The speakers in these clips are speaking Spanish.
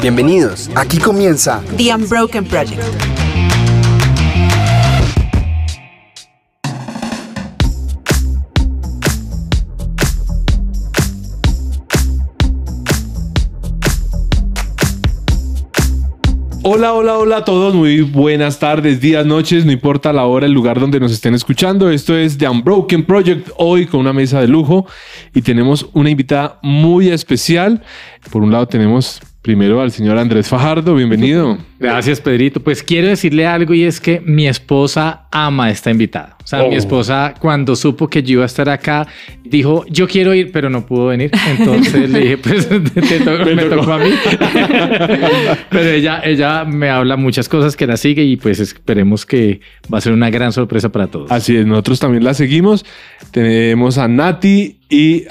Bienvenidos, aquí comienza The Unbroken Project. Hola, hola, hola a todos, muy buenas tardes, días, noches, no importa la hora, el lugar donde nos estén escuchando. Esto es The Unbroken Project, hoy con una mesa de lujo y tenemos una invitada muy especial. Por un lado tenemos primero al señor Andrés Fajardo, bienvenido. Gracias, Pedrito. Pues quiero decirle algo y es que mi esposa ama esta invitada. O sea, mi esposa cuando supo que yo iba a estar acá, dijo, yo quiero ir, pero no pudo venir. Entonces le dije, pues me tocó a mí. Pero ella me habla muchas cosas que la sigue y pues esperemos que va a ser una gran sorpresa para todos. Así es, nosotros también la seguimos. Tenemos a Nat y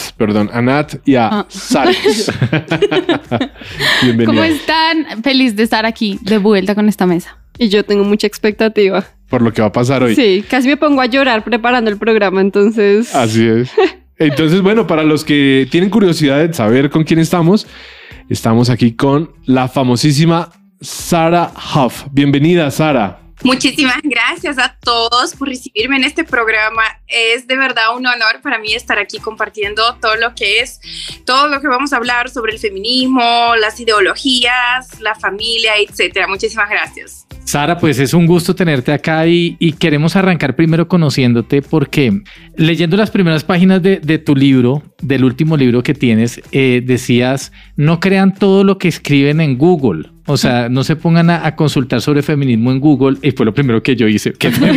a Saris. Bienvenida. ¿Cómo están? Feliz de estar aquí de vuelta con esta mesa. Y yo tengo mucha expectativa. Por lo que va a pasar hoy. Sí, casi me pongo a llorar preparando el programa, entonces... Así es. Entonces, bueno, para los que tienen curiosidad de saber con quién estamos aquí con la famosísima Sarah Huff. Bienvenida, Sarah. Muchísimas gracias a todos por recibirme en este programa. Es de verdad un honor para mí estar aquí compartiendo todo lo que vamos a hablar sobre el feminismo, las ideologías, la familia, etcétera. Muchísimas gracias. Sara, pues es un gusto tenerte acá y queremos arrancar primero conociéndote porque leyendo las primeras páginas de tu libro, del último libro que tienes, decías, no crean todo lo que escriben en Google. O sea, no se pongan a consultar sobre feminismo en Google. Y fue lo primero que yo hice.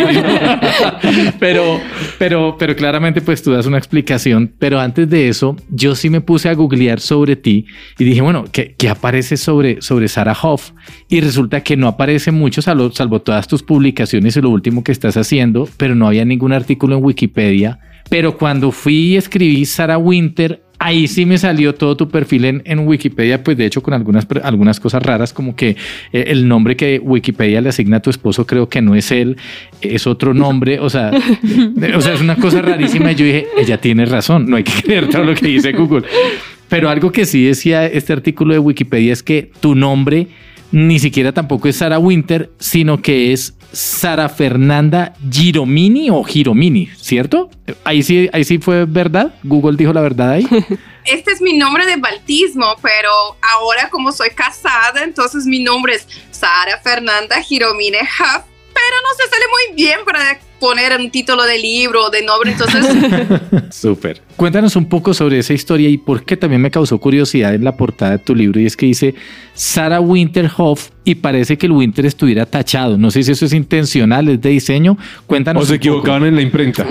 Pero claramente pues tú das una explicación. Pero antes de eso, yo sí me puse a googlear sobre ti y dije, bueno, ¿qué aparece sobre Sarah Huff? Y resulta que no aparece mucho, salvo todas tus publicaciones y lo último que estás haciendo, pero no había ningún artículo en Wikipedia. Pero cuando fui y escribí Sarah Winter, ahí sí me salió todo tu perfil en Wikipedia, pues de hecho con algunas cosas raras, como que el nombre que Wikipedia le asigna a tu esposo creo que no es él, es otro nombre, o sea, es una cosa rarísima y yo dije, ella tiene razón, no hay que creer todo lo que dice Google. Pero algo que sí decía este artículo de Wikipedia es que tu nombre ni siquiera tampoco es Sarah Winter, sino que es Sara Fernanda Giromini o Giromini, ¿cierto? Ahí sí fue verdad. Google dijo la verdad ahí. Este es mi nombre de bautismo, pero ahora como soy casada, entonces mi nombre es Sara Fernanda Giromini Huff, pero no se sale muy bien para poner un título de libro o de nombre, entonces... Súper. Cuéntanos un poco sobre esa historia y por qué también me causó curiosidad en la portada de tu libro, y es que dice Sarah Winter Huff y parece que el Winter estuviera tachado. No sé si eso es intencional, es de diseño. Cuéntanos. O se equivocaban en la imprenta.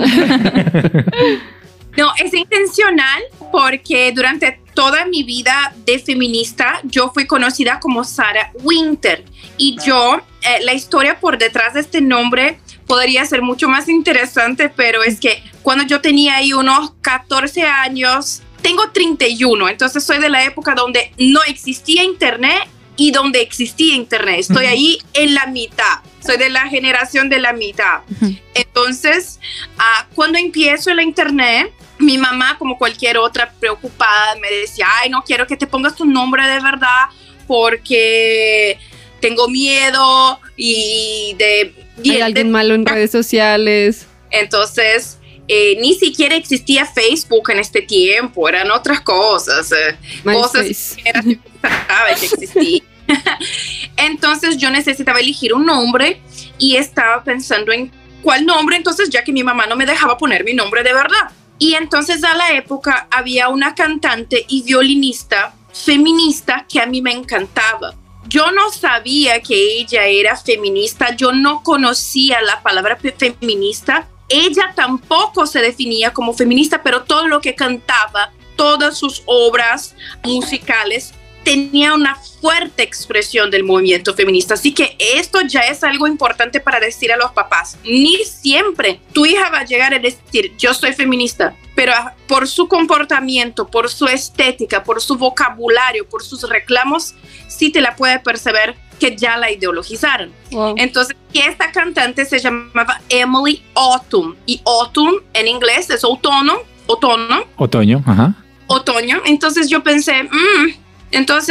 No, es intencional porque durante toda mi vida de feminista yo fui conocida como Sarah Winter y la historia por detrás de este nombre podría ser mucho más interesante, pero es que cuando yo tenía ahí unos 14 años, tengo 31, entonces soy de la época donde no existía internet y donde existía internet. Estoy ahí en la mitad. Soy de la generación de la mitad. Entonces, cuando empiezo en la internet, mi mamá, como cualquier otra preocupada, me decía, ay, no quiero que te pongas tu nombre de verdad porque tengo miedo y hay alguien malo en redes sociales. Entonces, ni siquiera existía Facebook en este tiempo, eran otras cosas. Cosas que no sabía que existía. Entonces yo necesitaba elegir un nombre y estaba pensando en cuál nombre, entonces ya que mi mamá no me dejaba poner mi nombre de verdad. Y entonces a la época había una cantante y violinista feminista que a mí me encantaba. Yo no sabía que ella era feminista, yo no conocía la palabra feminista. Ella tampoco se definía como feminista, pero todo lo que cantaba, todas sus obras musicales, tenía una fuerte expresión del movimiento feminista. Así que esto ya es algo importante para decir a los papás. Ni siempre tu hija va a llegar a decir, yo soy feminista, pero por su comportamiento, por su estética, por su vocabulario, por sus reclamos, sí te la puede perceber que ya la ideologizaron. Wow. Entonces, esta cantante se llamaba Emily Autumn, y Autumn en inglés es otoño. Otoño, ajá. Otoño. Entonces yo pensé, entonces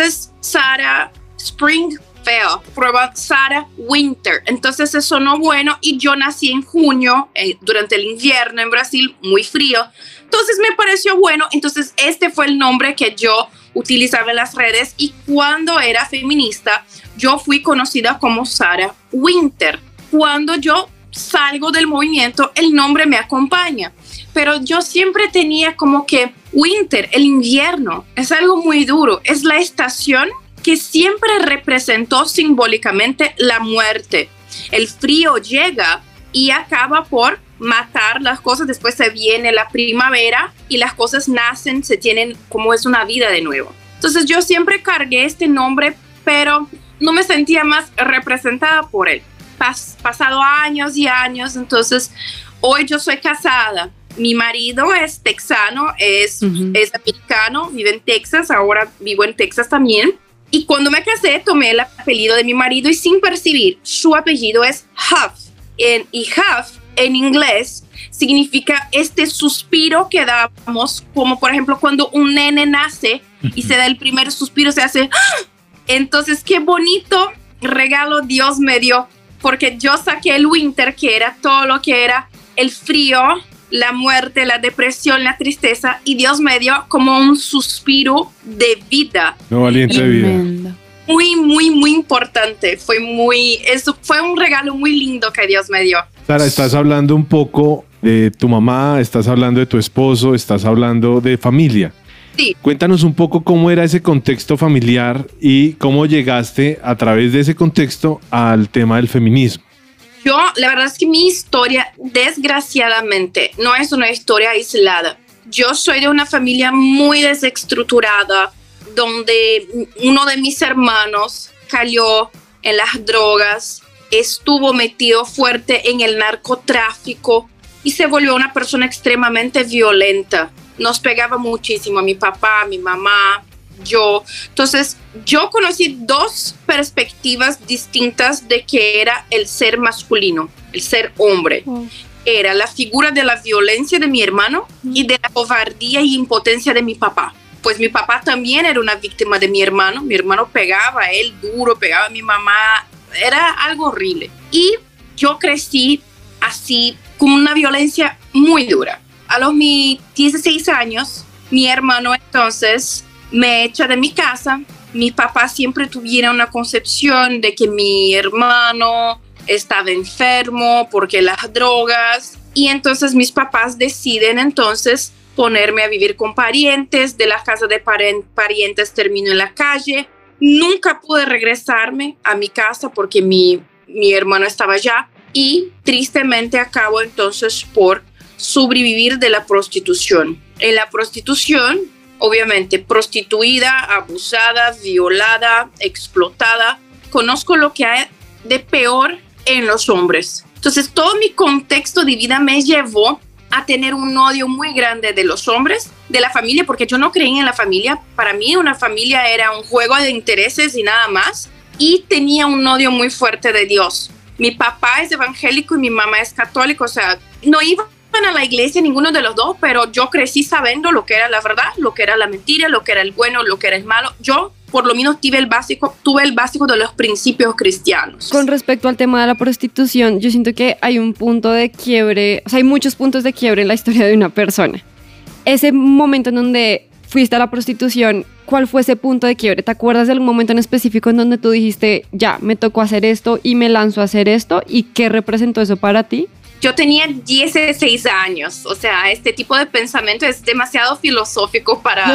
Sarah Springfield, prueba Sarah Winter. Entonces eso no bueno y yo nací en junio, durante el invierno en Brasil, muy frío. Entonces me pareció bueno, entonces este fue el nombre que yo utilizaba en las redes y cuando era feminista yo fui conocida como Sarah Winter. Cuando yo salgo del movimiento el nombre me acompaña, pero yo siempre tenía como que winter, el invierno, es algo muy duro, es la estación que siempre representó simbólicamente la muerte. El frío llega y acaba por matar las cosas, después se viene la primavera y las cosas nacen, se tienen como es una vida de nuevo. Entonces yo siempre cargué este nombre, pero no me sentía más representada por él. Pasado años y años, entonces hoy yo soy casada. Mi marido es texano, es americano, vive en Texas, ahora vivo en Texas también. Y cuando me casé, tomé el apellido de mi marido y sin percibir, su apellido es Huff. Y Huff en inglés significa este suspiro que damos, como por ejemplo cuando un nene nace y se da el primer suspiro, se hace ¡ah! Entonces qué bonito regalo Dios me dio, porque yo saqué el winter, que era todo lo que era el frío, la muerte, la depresión, la tristeza, y Dios me dio como un suspiro de vida. No, valiente de vida. Muy, muy, muy importante. Eso fue un regalo muy lindo que Dios me dio. Sara, estás hablando un poco de tu mamá, estás hablando de tu esposo, estás hablando de familia. Sí. Cuéntanos un poco cómo era ese contexto familiar y cómo llegaste a través de ese contexto al tema del feminismo. La verdad es que mi historia, desgraciadamente, no es una historia aislada. Yo soy de una familia muy desestructurada, donde uno de mis hermanos cayó en las drogas, estuvo metido fuerte en el narcotráfico y se volvió una persona extremadamente violenta. Nos pegaba muchísimo a mi papá, a mi mamá, yo. Entonces, yo conocí dos perspectivas distintas de qué era el ser masculino, el ser hombre. Era la figura de la violencia de mi hermano y de la cobardía y impotencia de mi papá. Pues mi papá también era una víctima de mi hermano pegaba a él duro, pegaba a mi mamá, era algo horrible. Y yo crecí así, con una violencia muy dura. A los mis 16 años, mi hermano entonces me echa de mi casa. Mis papás siempre tuvieron una concepción de que mi hermano estaba enfermo porque las drogas. Y entonces mis papás deciden entonces ponerme a vivir con parientes. De la casa de parientes termino en la calle. Nunca pude regresarme a mi casa porque mi hermano estaba allá. Y tristemente acabo entonces por sobrevivir de la prostitución. En la prostitución, obviamente, prostituida, abusada, violada, explotada. Conozco lo que hay de peor en los hombres. Entonces, todo mi contexto de vida me llevó a tener un odio muy grande de los hombres, de la familia, porque yo no creía en la familia. Para mí, una familia era un juego de intereses y nada más. Y tenía un odio muy fuerte de Dios. Mi papá es evangélico y mi mamá es católica, o sea, no iban a la iglesia ninguno de los dos, pero yo crecí sabiendo lo que era la verdad, lo que era la mentira, lo que era el bueno, lo que era el malo. Yo, por lo menos, tuve el básico de los principios cristianos. Con respecto al tema de la prostitución, yo siento que hay un punto de quiebre, o sea, hay muchos puntos de quiebre en la historia de una persona. Ese momento en donde fuiste a la prostitución, ¿cuál fue ese punto de quiebre? ¿Te acuerdas de algún momento en específico en donde tú dijiste, ya, me tocó hacer esto y me lanzo a hacer esto? ¿Y qué representó eso para ti? Yo tenía 16 años, o sea, este tipo de pensamiento es demasiado filosófico para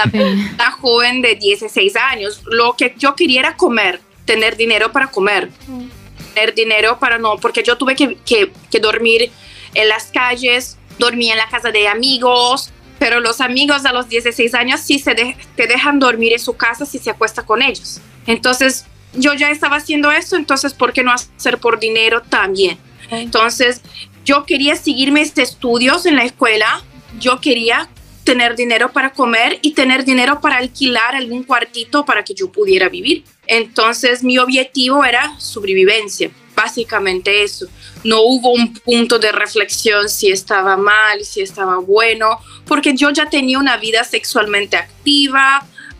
la joven de 16 años. Lo que yo quería era comer, tener dinero para comer, tener dinero para no, porque yo tuve que dormir en las calles, dormía en la casa de amigos, pero los amigos a los 16 años sí te dejan dormir en su casa si se acuesta con ellos. Entonces, yo ya estaba haciendo eso, entonces, ¿por qué no hacer por dinero también? Entonces, yo quería seguir mis estudios en la escuela, yo quería tener dinero para comer y tener dinero para alquilar algún cuartito para que yo pudiera vivir. Entonces, mi objetivo era sobrevivencia, básicamente eso. No hubo un punto de reflexión si estaba mal, si estaba bueno, porque yo ya tenía una vida sexualmente activa,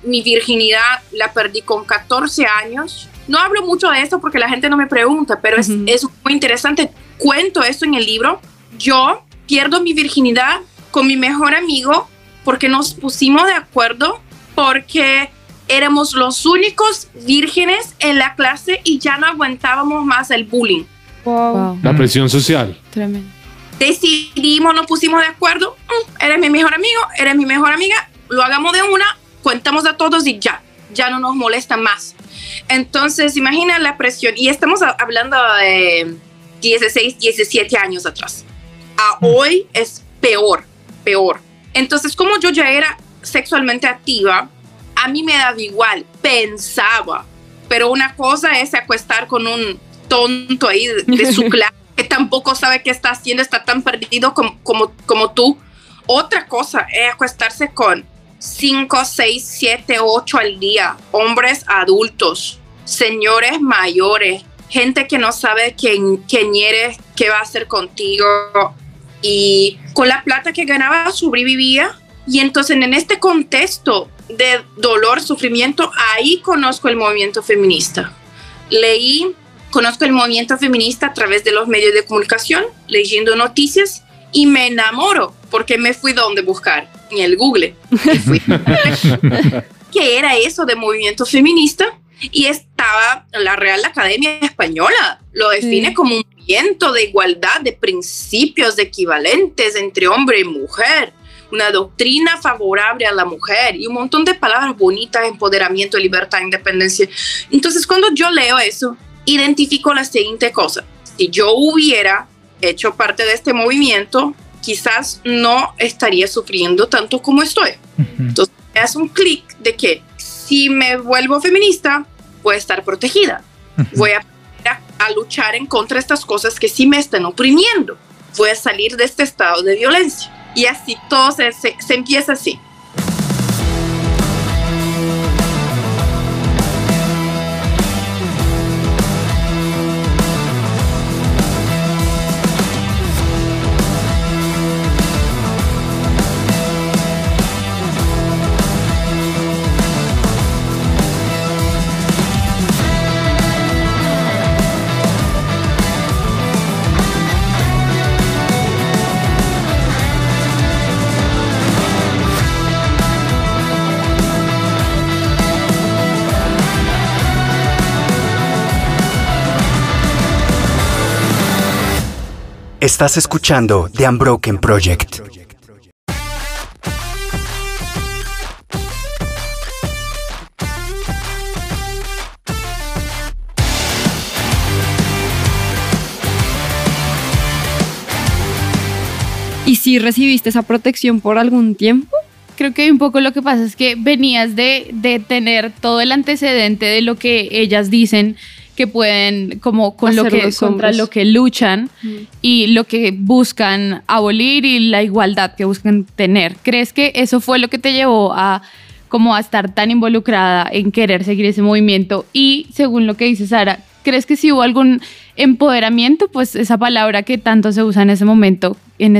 mi virginidad la perdí con 14 años. No hablo mucho de esto porque la gente no me pregunta, pero es muy interesante. Cuento esto en el libro. Yo pierdo mi virginidad con mi mejor amigo porque nos pusimos de acuerdo, porque éramos los únicos vírgenes en la clase y ya no aguantábamos más el bullying. Wow. La presión social. Tremendo. Decidimos, nos pusimos de acuerdo. Eres mi mejor amigo, eres mi mejor amiga. Lo hagamos de una, contamos a todos y ya no nos molesta más. Entonces, imagina la presión. Y estamos hablando de 16, 17 años atrás. Hoy es peor. Entonces, como yo ya era sexualmente activa, a mí me daba igual, pensaba. Pero una cosa es acostar con un tonto ahí de su clase que tampoco sabe qué está haciendo, está tan perdido como tú. Otra cosa es acostarse con 5, 6, 7, 8 al día, hombres adultos, señores mayores, gente que no sabe quién eres, qué va a hacer contigo, y con la plata que ganaba sobrevivía. Y entonces en este contexto de dolor, sufrimiento, ahí conozco el movimiento feminista. Conozco el movimiento feminista a través de los medios de comunicación, leyendo noticias, y me enamoro porque me fui donde buscar, en el Google. ¿Qué era eso de movimiento feminista? Y estaba la Real Academia Española, lo define como un movimiento de igualdad, de principios equivalentes entre hombre y mujer, una doctrina favorable a la mujer y un montón de palabras bonitas: empoderamiento, libertad, independencia. Entonces, cuando yo leo eso, identifico la siguiente cosa: si yo hubiera hecho parte de este movimiento, quizás no estaría sufriendo tanto como estoy. Entonces, es un clic de que si me vuelvo feminista, voy a estar protegida. Voy a luchar en contra de estas cosas que sí me están oprimiendo. Voy a salir de este estado de violencia. Y así todo se empieza así. Estás escuchando The Unbroken Project. ¿Y si recibiste esa protección por algún tiempo? Creo que un poco lo que pasa es que venías de tener todo el antecedente de lo que ellas dicen que pueden, como con lo que, contra lo que luchan y lo que buscan abolir y la igualdad que buscan tener. ¿Crees que eso fue lo que te llevó a estar tan involucrada en querer seguir ese movimiento? Y según lo que dice Sara, ¿crees que sí hubo algún empoderamiento? Pues esa palabra que tanto se usa en este momento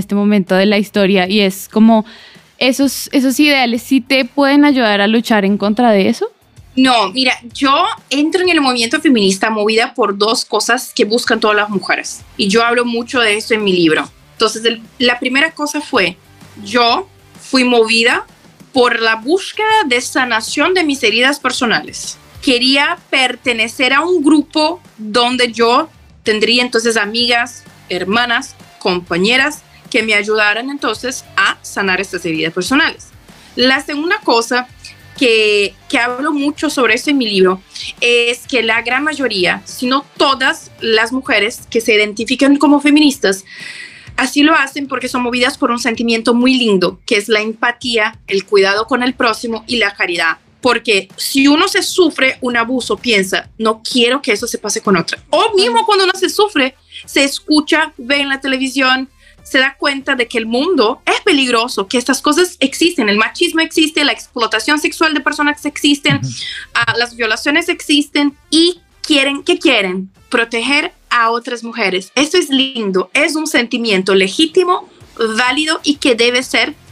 de la historia, y es como esos ideales, ¿sí te pueden ayudar a luchar en contra de eso? No, mira, yo entro en el movimiento feminista movida por dos cosas que buscan todas las mujeres. Y yo hablo mucho de eso en mi libro. Entonces, la primera cosa fue, yo fui movida por la búsqueda de sanación de mis heridas personales. Quería pertenecer a un grupo donde yo tendría entonces amigas, hermanas, compañeras que me ayudaran entonces a sanar estas heridas personales. La segunda cosa que hablo mucho sobre eso en mi libro es que la gran mayoría, si no todas las mujeres que se identifican como feministas, así lo hacen porque son movidas por un sentimiento muy lindo, que es la empatía, el cuidado con el próximo y la caridad. Porque si uno se sufre un abuso, piensa, no quiero que eso se pase con otra. O mismo cuando uno se sufre, se escucha, ve en la televisión, se da cuenta de que el mundo es peligroso, que estas cosas existen, el machismo existe, la explotación sexual de personas existen, las violaciones existen, y quieren proteger a otras mujeres. Eso es lindo, es un sentimiento legítimo, válido y que debe ser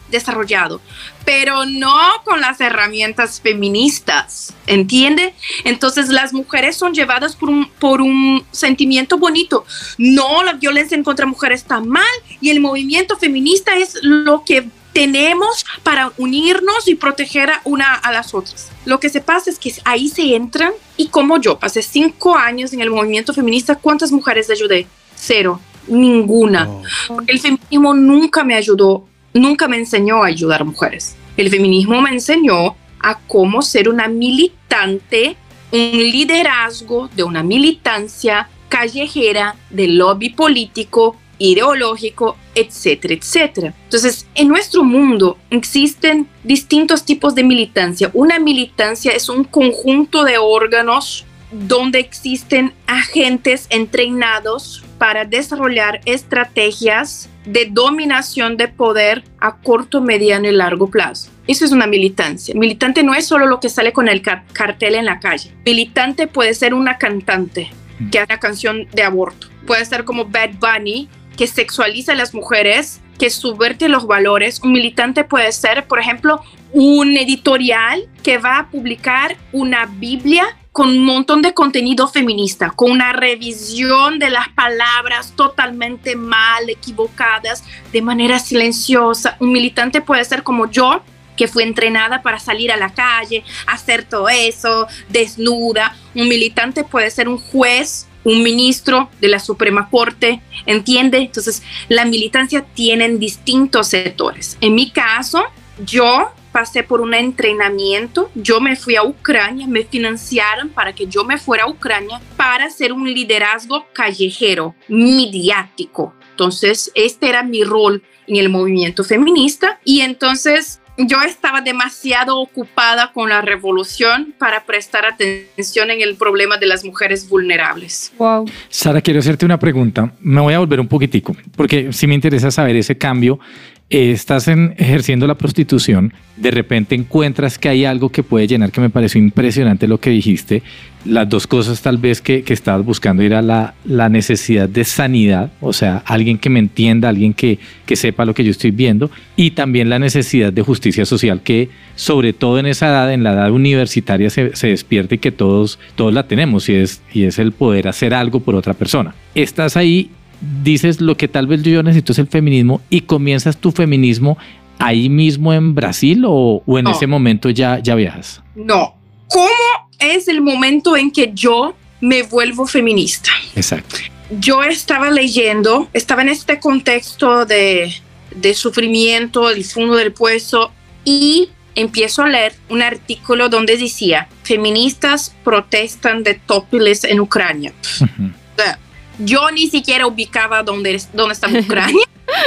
desarrollado, pero no con las herramientas feministas, ¿entiende? Entonces las mujeres son llevadas por un sentimiento bonito. No, la violencia en contra mujeres está mal y el movimiento feminista es lo que tenemos para unirnos y proteger a las otras. Lo que se pasa es que ahí se entran, y como yo pasé 5 años en el movimiento feminista, ¿cuántas mujeres ayudé? 0, ninguna. Porque el feminismo nunca me ayudó, nunca me enseñó a ayudar a mujeres. El feminismo me enseñó a cómo ser una militante, un liderazgo de una militancia callejera, de lobby político, ideológico, etcétera, etcétera. Entonces, en nuestro mundo existen distintos tipos de militancia. Una militancia es un conjunto de órganos donde existen agentes entrenados para desarrollar estrategias de dominación de poder a corto, mediano y largo plazo. Eso es una militancia. Militante no es solo lo que sale con el cartel en la calle. Militante puede ser una cantante que hace una canción de aborto. Puede ser como Bad Bunny, que sexualiza a las mujeres, que subvierte los valores. Un militante puede ser, por ejemplo, un editorial que va a publicar una Biblia con un montón de contenido feminista, con una revisión de las palabras totalmente mal, equivocadas, de manera silenciosa. Un militante puede ser como yo, que fui entrenada para salir a la calle, hacer todo eso, desnuda. Un militante puede ser un juez, un ministro de la Suprema Corte, ¿entiende? Entonces, la militancia tiene distintos sectores. En mi caso, yo pasé por un entrenamiento, yo me fui a Ucrania, me financiaron para que yo me fuera a Ucrania para hacer un liderazgo callejero, mediático. Entonces, este era mi rol en el movimiento feminista, y entonces yo estaba demasiado ocupada con la revolución para prestar atención en el problema de las mujeres vulnerables. Wow. Sara, quiero hacerte una pregunta. Me voy a volver un poquitico, porque sí me interesa saber ese cambio. Estás ejerciendo la prostitución, de repente encuentras que hay algo que puede llenar, que me pareció impresionante lo que dijiste. Las dos cosas tal vez que estabas buscando era la necesidad de sanidad, o sea, alguien que me entienda, alguien que sepa lo que yo estoy viendo, y también la necesidad de justicia social, que sobre todo en esa edad, en la edad universitaria, se despierta, y que todos la tenemos, y es el poder hacer algo por otra persona. Estás ahí, dices, lo que tal vez yo necesito es el feminismo, y comienzas tu feminismo ahí mismo en Brasil, o en ese momento ya viajas. No. ¿Cómo es el momento en que yo me vuelvo feminista? Exacto. Yo estaba leyendo, estaba en este contexto de sufrimiento, del fondo del pozo, y empiezo a leer un artículo donde decía: feministas protestan de topless en Ucrania. Uh-huh. O sea, yo ni siquiera ubicaba dónde está Ucrania.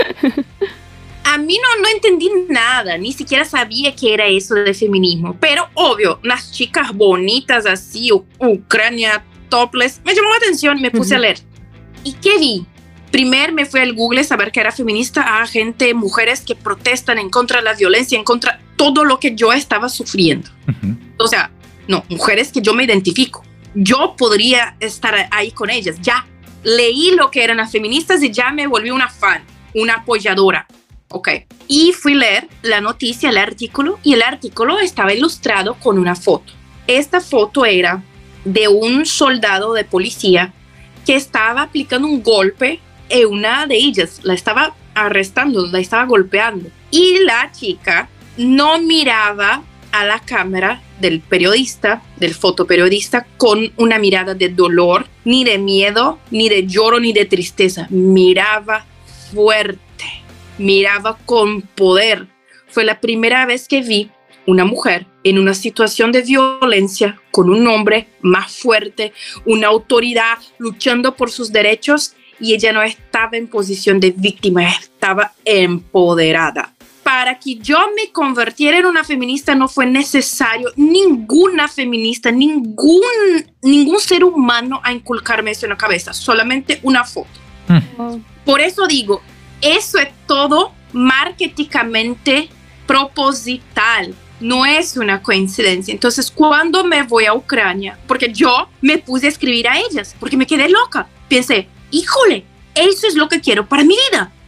A mí no entendí nada, ni siquiera sabía qué era eso de feminismo. Pero obvio, unas chicas bonitas así, Ucrania, topless, me llamó la atención, me puse a leer. ¿Y qué vi? Primero me fui al Google a saber que era feminista, a gente, mujeres que protestan en contra de la violencia, en contra de todo lo que yo estaba sufriendo. Uh-huh. O sea, no, mujeres que yo me identifico. Yo podría estar ahí con ellas, ya. Leí lo que eran las feministas y ya me volví una fan, una apoyadora. Ok. Y fui a leer la noticia, el artículo, y el artículo estaba ilustrado con una foto. Esta foto era de un soldado de policía que estaba aplicando un golpe a una de ellas. La estaba arrestando, la estaba golpeando. Y la chica no miraba a la cámara del periodista, del fotoperiodista, con una mirada de dolor, ni de miedo, ni de lloro, ni de tristeza. Miraba fuerte, miraba con poder. Fue la primera vez que vi una mujer en una situación de violencia con un hombre más fuerte, una autoridad luchando por sus derechos, y ella no estaba en posición de víctima, estaba empoderada. Para que yo me convirtiera en una feminista no fue necesario ninguna feminista, ningún ser humano a inculcarme eso en la cabeza, solamente una foto. Por eso digo, eso es todo marketingamente proposital, no es una coincidencia. Entonces, cuando me voy a Ucrania, porque yo me puse a escribir a ellas, porque me quedé loca, pensé, híjole, eso es lo que quiero para mi vida.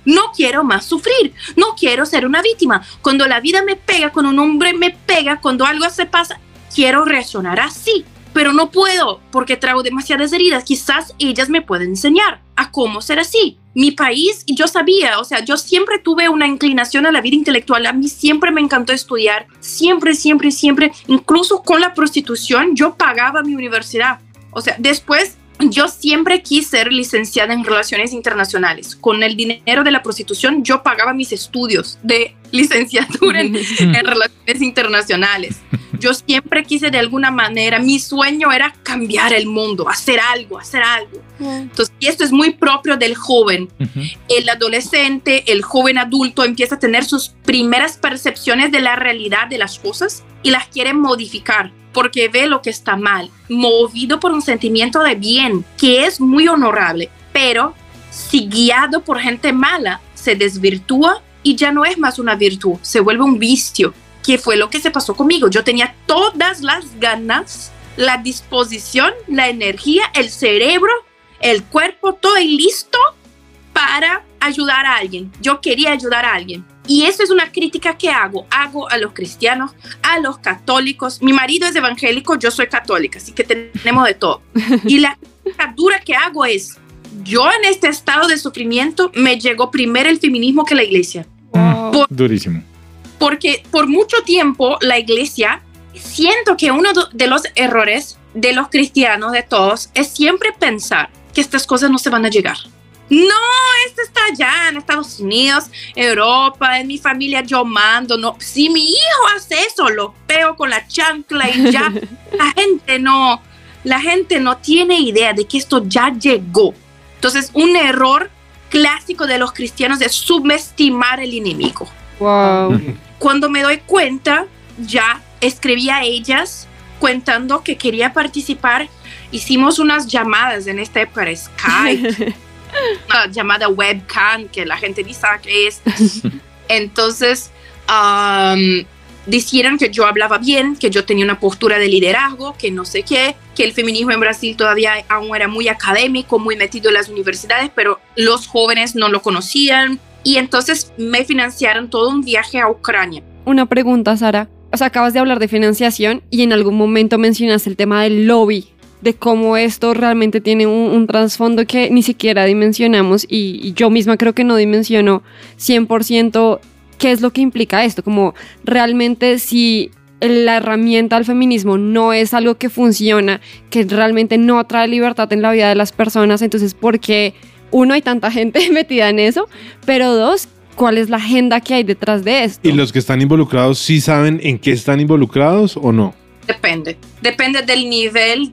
No quiero más sufrir, no quiero ser una víctima. Cuando la vida me pega, cuando un hombre me pega, cuando algo se pasa, quiero reaccionar así, pero no puedo porque traigo demasiadas heridas. Quizás ellas me pueden enseñar a cómo ser así. Mi país, y yo sabía, o sea, yo siempre tuve una inclinación a la vida intelectual. A mí siempre me encantó estudiar, siempre, incluso con la prostitución, yo pagaba mi universidad. O sea, después yo siempre quise ser licenciada en Relaciones Internacionales. Con el dinero de la prostitución, yo pagaba mis estudios de licenciatura en Relaciones Internacionales. Yo siempre quise de alguna manera, mi sueño era cambiar el mundo, hacer algo. Entonces, y esto es muy propio del joven. El adolescente, el joven adulto empieza a tener sus primeras percepciones de la realidad de las cosas y las quiere modificar porque ve lo que está mal, movido por un sentimiento de bien, que es muy honorable, pero si guiado por gente mala, se desvirtúa y ya no es más una virtud, se vuelve un vicio, que fue lo que se pasó conmigo. Yo tenía todas las ganas, la disposición, la energía, el cerebro, el cuerpo, todo listo para ayudar a alguien. Yo quería ayudar a alguien. Y eso es una crítica que hago a los cristianos, a los católicos. Mi marido es evangélico, yo soy católica, así que tenemos de todo. Y la crítica dura que hago es, yo en este estado de sufrimiento me llegó primero el feminismo que la iglesia. Durísimo. Porque por mucho tiempo la iglesia, siento que uno de los errores de los cristianos, de todos, es siempre pensar que estas cosas no se van a llegar. No, esto está allá en Estados Unidos, Europa, en mi familia yo mando. No, si mi hijo hace eso, lo pego con la chancla y ya. La gente no tiene idea de que esto ya llegó. Entonces, un error clásico de los cristianos es subestimar el enemigo. Wow. Cuando me doy cuenta, ya escribí a ellas contando que quería participar. Hicimos unas llamadas en esta época, Skype. Una llamada webcam que la gente ni sabe qué es. Entonces dijeron que yo hablaba bien, que yo tenía una postura de liderazgo, que no sé qué, que el feminismo en Brasil todavía aún era muy académico, muy metido en las universidades, pero los jóvenes no lo conocían. Y entonces me financiaron todo un viaje a Ucrania. Una pregunta, Sara. O sea, acabas de hablar de financiación y en algún momento mencionaste el tema del lobby, de cómo esto realmente tiene un trasfondo que ni siquiera dimensionamos y yo misma creo que no dimensiono 100% qué es lo que implica esto, como realmente si la herramienta del feminismo no es algo que funciona, que realmente no trae libertad en la vida de las personas, entonces ¿por qué, uno, hay tanta gente metida en eso, pero dos, cuál es la agenda que hay detrás de esto? ¿Y los que están involucrados sí saben en qué están involucrados o no? Depende del nivel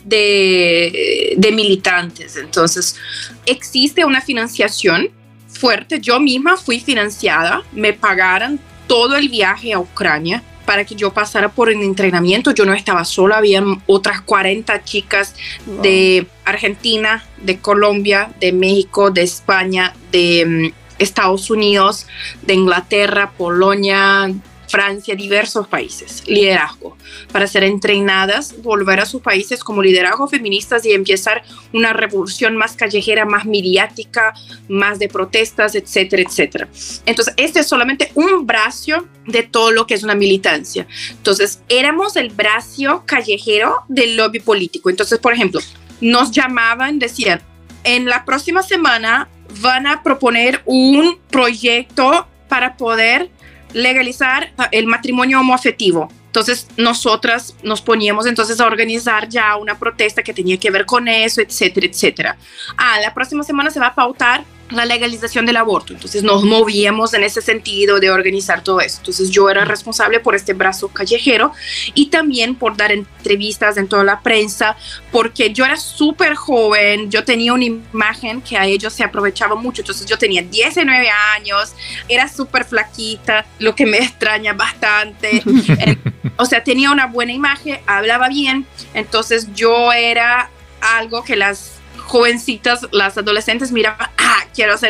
de militantes. Entonces, existe una financiación fuerte. Yo misma fui financiada, me pagaron todo el viaje a Ucrania para que yo pasara por el entrenamiento. Yo no estaba sola, había otras 40 chicas de Argentina, de Colombia, de México, de España, de Estados Unidos, de Inglaterra, Polonia, Francia, diversos países, liderazgo, para ser entrenadas, volver a sus países como liderazgo feministas y empezar una revolución más callejera, más mediática, más de protestas, etcétera, etcétera. Entonces, este es solamente un brazo de todo lo que es una militancia. Entonces, éramos el brazo callejero del lobby político. Entonces, por ejemplo, nos llamaban, decían, en la próxima semana van a proponer un proyecto para poder legalizar el matrimonio homoafectivo. Entonces nosotras nos poníamos entonces a organizar ya una protesta que tenía que ver con eso, etcétera, etcétera. La próxima semana se va a pautar la legalización del aborto. Entonces nos movíamos en ese sentido de organizar todo eso. Entonces yo era responsable por este brazo callejero y también por dar entrevistas en toda la prensa, porque yo era súper joven, yo tenía una imagen que a ellos se aprovechaba mucho. Entonces yo tenía 19 años, era súper flaquita, lo que me extraña bastante. O sea, tenía una buena imagen, hablaba bien. Entonces yo era algo que las jovencitas, las adolescentes miraban, quiero ser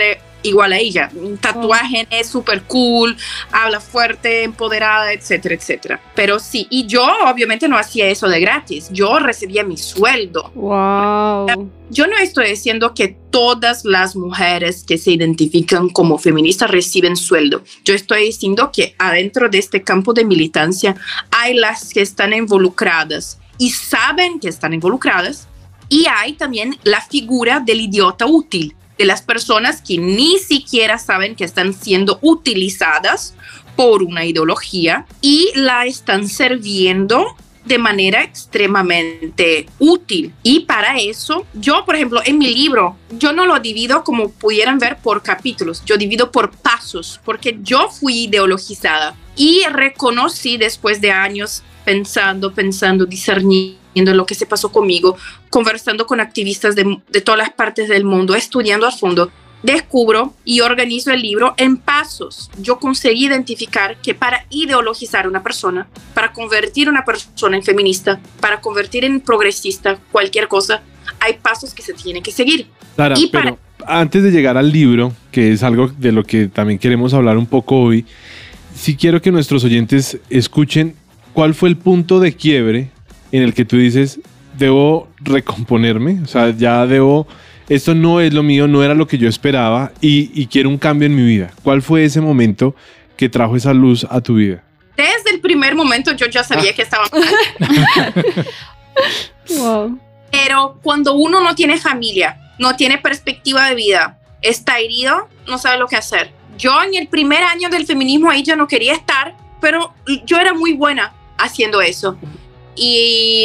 igual a ella. Un tatuaje es súper cool, habla fuerte, empoderada, etcétera, etcétera. Pero sí, y yo obviamente no hacía eso de gratis. Yo recibía mi sueldo. Wow. Yo no estoy diciendo que todas las mujeres que se identifican como feministas reciben sueldo. Yo estoy diciendo que adentro de este campo de militancia hay las que están involucradas y saben que están involucradas, y hay también la figura del idiota útil, de las personas que ni siquiera saben que están siendo utilizadas por una ideología y la están sirviendo de manera extremadamente útil. Y para eso, yo, por ejemplo, en mi libro, yo no lo divido como pudieran ver por capítulos, yo divido por pasos, porque yo fui ideologizada y reconocí después de años pensando, discerniendo lo que se pasó conmigo, conversando con activistas de todas las partes del mundo, estudiando a fondo, descubro y organizo el libro en pasos. Yo conseguí identificar que para ideologizar a una persona, para convertir a una persona en feminista, para convertir en progresista, cualquier cosa, hay pasos que se tienen que seguir. Sara, pero antes de llegar al libro, que es algo de lo que también queremos hablar un poco hoy, sí quiero que nuestros oyentes escuchen cuál fue el punto de quiebre en el que tú dices, debo recomponerme, o sea, ya debo... Esto no es lo mío, no era lo que yo esperaba y quiero un cambio en mi vida. ¿Cuál fue ese momento que trajo esa luz a tu vida? Desde el primer momento yo ya sabía que estaba mal. Wow. Pero cuando uno no tiene familia, no tiene perspectiva de vida, está herido, no sabe lo que hacer. Yo en el primer año del feminismo ahí ya no quería estar, pero yo era muy buena haciendo eso. Y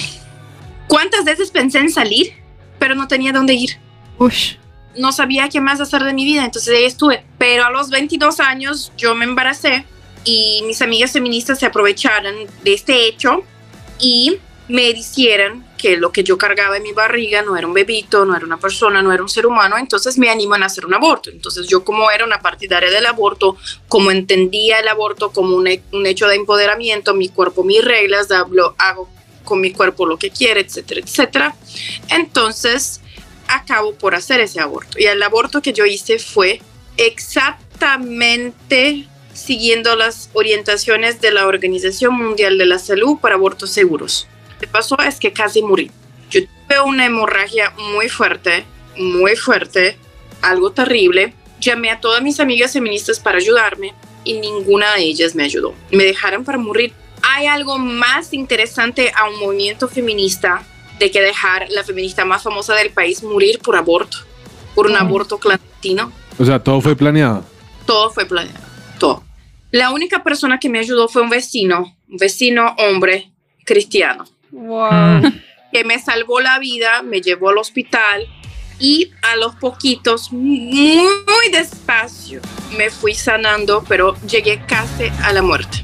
¿cuántas veces pensé en salir? Pero no tenía dónde ir. Ush. No sabía qué más hacer de mi vida, entonces ahí estuve. Pero a los 22 años yo me embaracé y mis amigas feministas se aprovecharon de este hecho y me dijeron que lo que yo cargaba en mi barriga no era un bebito, no era una persona, no era un ser humano, entonces me animan a hacer un aborto. Entonces yo, como era una partidaria del aborto, como entendía el aborto como un hecho de empoderamiento, mi cuerpo, mis reglas, hago con mi cuerpo lo que quiere, etcétera, etcétera. Entonces acabo por hacer ese aborto. Y el aborto que yo hice fue exactamente siguiendo las orientaciones de la Organización Mundial de la Salud para abortos seguros. Lo que pasó es que casi morí. Yo tuve una hemorragia muy fuerte, algo terrible. Llamé a todas mis amigas feministas para ayudarme y ninguna de ellas me ayudó. Me dejaron para morir. ¿Hay algo más interesante a un movimiento feminista de que dejar la feminista más famosa del país morir por aborto? Por un aborto clandestino. O sea, todo fue planeado. Todo fue planeado, todo. La única persona que me ayudó fue un vecino hombre cristiano. Wow. Que me salvó la vida, me llevó al hospital y a los poquitos, muy despacio, me fui sanando, pero llegué casi a la muerte.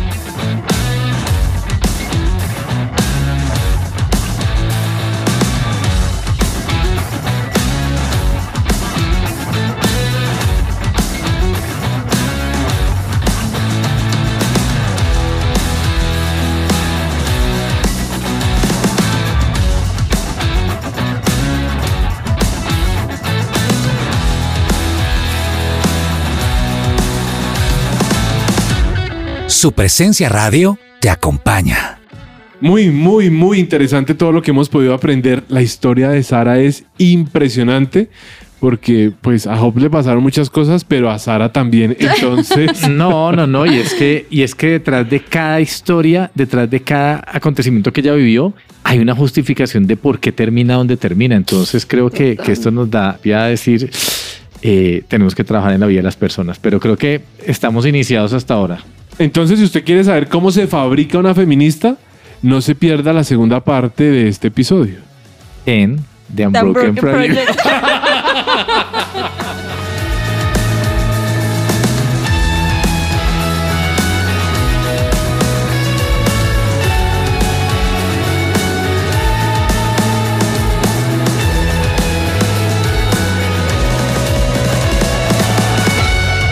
Su presencia radio te acompaña. Muy, muy, muy interesante todo lo que hemos podido aprender. La historia de Sara es impresionante porque pues a Hope le pasaron muchas cosas, pero a Sara también. Entonces... No. Y es que detrás de cada historia, detrás de cada acontecimiento que ella vivió, hay una justificación de por qué termina donde termina. Entonces creo que esto nos da ya a decir, tenemos que trabajar en la vida de las personas, pero creo que estamos iniciados hasta ahora. Entonces, si usted quiere saber cómo se fabrica una feminista, no se pierda la segunda parte de este episodio. En The Unbroken Project.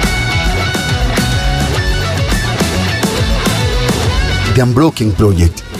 The Unbroken Project.